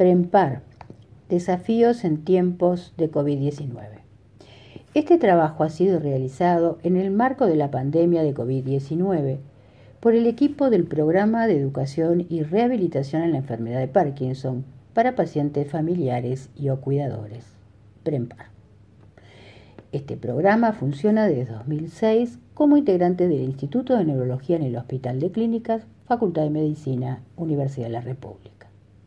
PREMPAR, desafíos en tiempos de COVID-19. Este trabajo ha sido realizado en el marco de la pandemia de COVID-19 por el equipo del Programa de Educación y Rehabilitación en la Enfermedad de Parkinson para pacientes familiares y o cuidadores, PREMPAR. Este programa funciona desde 2006 como integrante del Instituto de Neurología en el Hospital de Clínicas, Facultad de Medicina, Universidad de la República.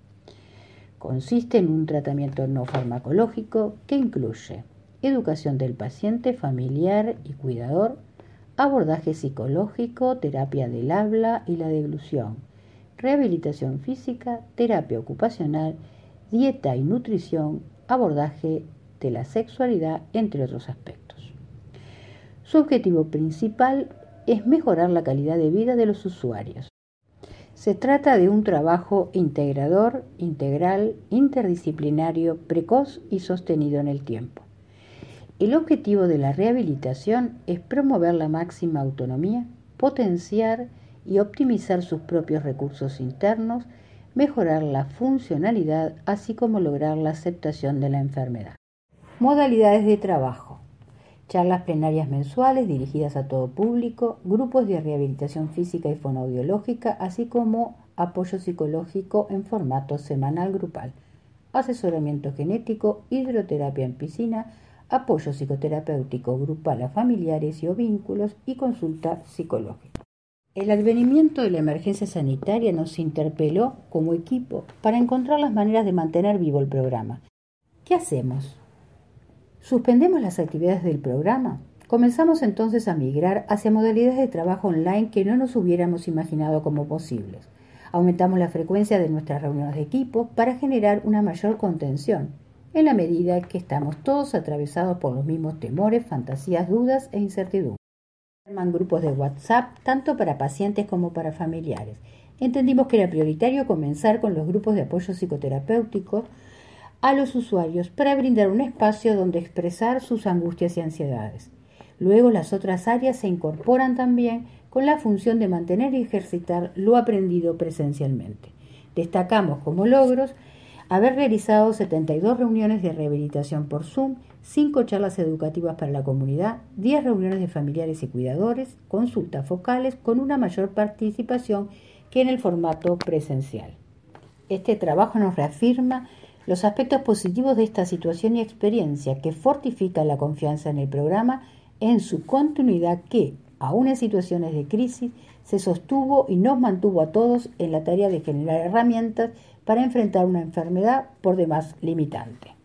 Consiste en un tratamiento no farmacológico que incluye educación del paciente, familiar y cuidador, abordaje psicológico, terapia del habla y la deglución, rehabilitación física, terapia ocupacional, dieta y nutrición, abordaje de la sexualidad, entre otros aspectos. Su objetivo principal es mejorar la calidad de vida de los usuarios. Se trata de un trabajo integrador, integral, interdisciplinario, precoz y sostenido en el tiempo. El objetivo de la rehabilitación es promover la máxima autonomía, potenciar y optimizar sus propios recursos internos, mejorar la funcionalidad, así como lograr la aceptación de la enfermedad. Modalidades de trabajo. Charlas plenarias mensuales dirigidas a todo público, grupos de rehabilitación física y fonoaudiológica, así como apoyo psicológico en formato semanal grupal, asesoramiento genético, hidroterapia en piscina, apoyo psicoterapéutico grupal a familiares y o vínculos y consulta psicológica. El advenimiento de la emergencia sanitaria nos interpeló como equipo para encontrar las maneras de mantener vivo el programa. ¿Qué hacemos? ¿Suspendemos las actividades del programa? Comenzamos entonces a migrar hacia modalidades de trabajo online que no nos hubiéramos imaginado como posibles. Aumentamos la frecuencia de nuestras reuniones de equipo para generar una mayor contención, en la medida que estamos todos atravesados por los mismos temores, fantasías, dudas e incertidumbres. Forman grupos de WhatsApp tanto para pacientes como para familiares. Entendimos que era prioritario comenzar con los grupos de apoyo psicoterapéutico a los usuarios para brindar un espacio donde expresar sus angustias y ansiedades. Luego las otras áreas se incorporan también con la función de mantener y ejercitar lo aprendido presencialmente. Destacamos como logros haber realizado 72 reuniones de rehabilitación por Zoom, 5 charlas educativas para la comunidad, 10 reuniones de familiares y cuidadores, consultas focales con una mayor participación que en el formato presencial. Este trabajo nos reafirma los aspectos positivos de esta situación y experiencia que fortifica la confianza en el programa en su continuidad que, aun en situaciones de crisis, se sostuvo y nos mantuvo a todos en la tarea de generar herramientas para enfrentar una enfermedad por demás limitante.